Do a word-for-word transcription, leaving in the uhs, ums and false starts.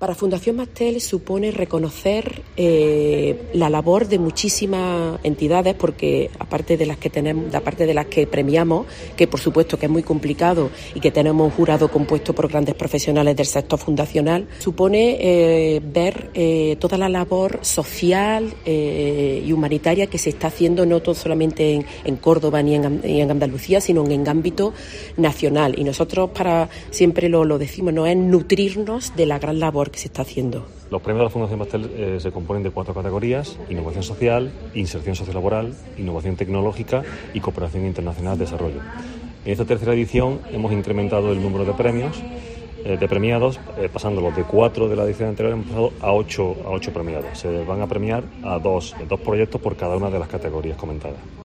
Para Fundación Mastel supone reconocer eh, la labor de muchísimas entidades, porque aparte de las que tenemos, aparte de las que premiamos, que por supuesto que es muy complicado y que tenemos un jurado compuesto por grandes profesionales del sector fundacional, supone eh, ver eh, toda la labor social eh, y humanitaria que se está haciendo no todo solamente en, en Córdoba ni en, ni en Andalucía, sino en, en ámbito nacional. Y nosotros para siempre lo, lo decimos, no es nutrirnos de la gran labor que se está haciendo. Los premios de la Fundación Mastel eh, se componen de cuatro categorías: innovación social, inserción sociolaboral, innovación tecnológica y cooperación internacional de desarrollo. En esta tercera edición hemos incrementado el número de premios, eh, de premiados, eh, pasándolos de cuatro de la edición anterior, hemos pasado a ocho, a ocho premiados. Se van a premiar a dos, dos proyectos por cada una de las categorías comentadas.